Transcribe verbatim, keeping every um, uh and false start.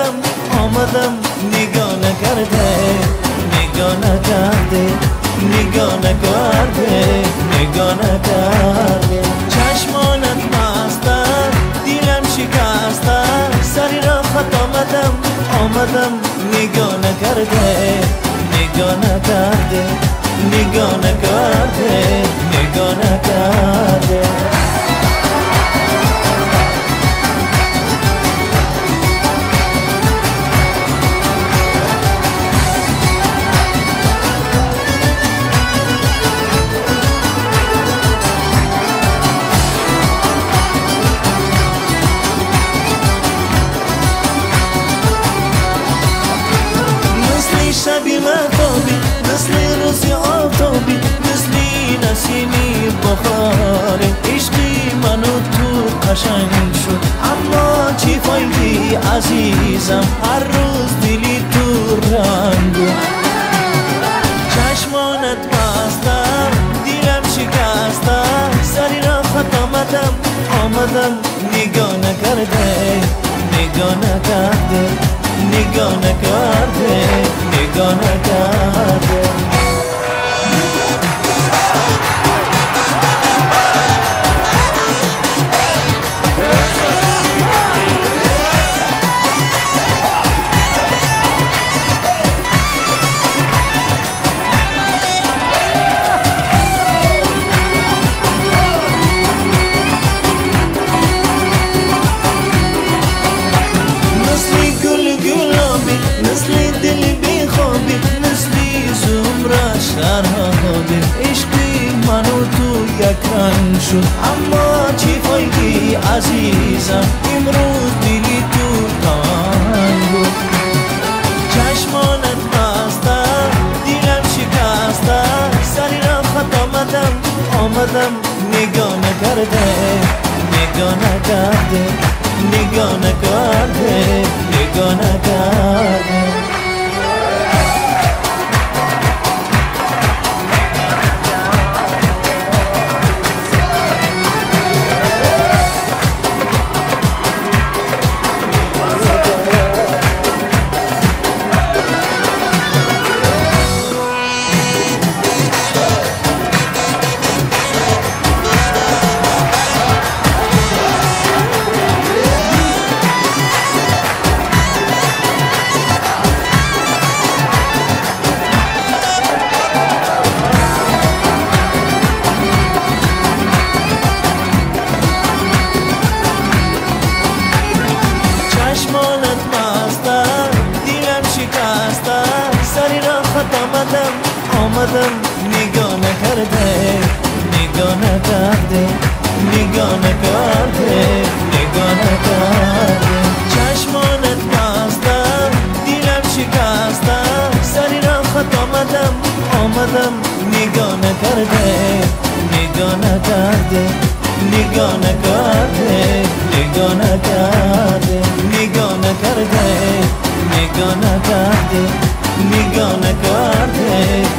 آمدم آمدم نگاه نکرده نگاه نکرده نگاه نکرده نگاه نکرده چشمانت مستن دیلم شکستن سری را خط آمدم آمدم نگاه نکرده نگاه نکرده نگاه نکرده نگاه نکرده شبی مهتابی مثل روزی آفتابی مثلی نسیمی بخاره عشقی منو تو قشنگ شد اما چی فایدی عزیزم هر روز دلی تو رنگو چشمانت بستم دیلم شکستم سری را خط آمدم آمدم نگاه نکرده نگاه نکرده نگاه نکرده نگاه نکرده عشقی منو تو یک رنگ شد اما چی فایدی عزیزم امروز دلی تو تنگ بود چشمانت بستم دیلم شکستم سری را خط آمدم آمدم نگاه نکرده نگاه نکرده نگاه نکرده نگاه نکرده سری را خط آمدم آمدم نگاه نکرده نگاه نکرده نگاه نکرده نگاه نکرده چشمانت بستم دیلم شکستم سری را خط آمدم آمدم نگاه نکرده نگاه نکرده نگاه نکرده نگاه نکرده نگاه نکرده نگاه نکرده نگاه نکرده